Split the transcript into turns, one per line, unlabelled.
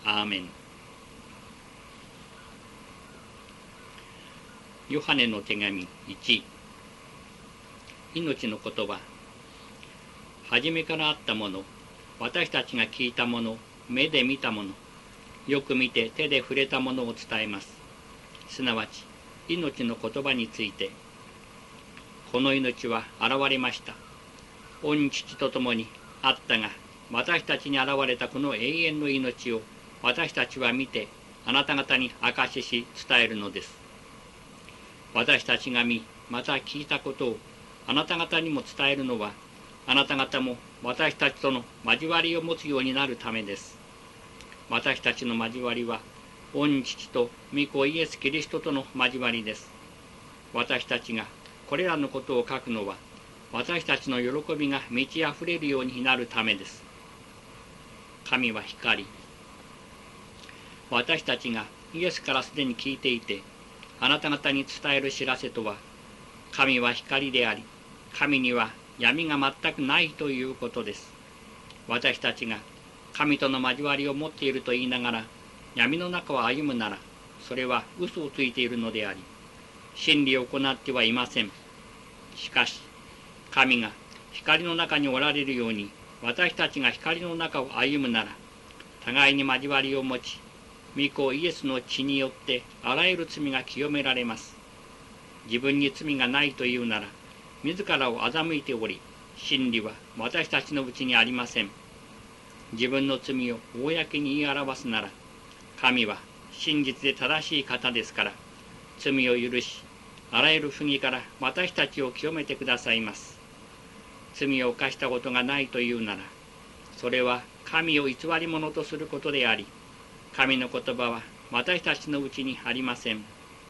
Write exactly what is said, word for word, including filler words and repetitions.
アーメン。ヨハネの手紙いち。命の言葉。はじめからあったもの、私たちが聞いたもの、目で見たもの、よく見て手で触れたものを伝えます。すなわち、命の言葉について、この命は現れました。御父と共にあったが、私たちに現れたこの永遠の命を私たちは見て、あなた方に証しし伝えるのです。私たちが見、また聞いたことをあなた方にも伝えるのは、あなた方も私たちとの交わりを持つようになるためです。私たちの交わりは、御父と御子イエス・キリストとの交わりです。私たちがこれらのことを書くのは、私たちの喜びが満ち溢れるようになるためです。神は光。私たちがイエスからすでに聞いていて、あなた方に伝える知らせとは、神は光であり、神には闇が全くないということです。私たちが神との交わりを持っていると言いながら、闇の中を歩むなら、それは嘘をついているのであり、真理を行ってはいません。しかし、神が光の中におられるように、私たちが光の中を歩むなら、互いに交わりを持ち、御子イエスの血によってあらゆる罪が清められます。自分に罪がないというなら、自らを欺いており、真理は私たちのうちにありません。自分の罪を公に言い表すなら、神は真実で正しい方ですから、罪を許し、あらゆる不義から私たちを清めてくださいます。罪を犯したことがないというなら、それは神を偽り者とすることであり、神の言葉は私たちのうちにありません。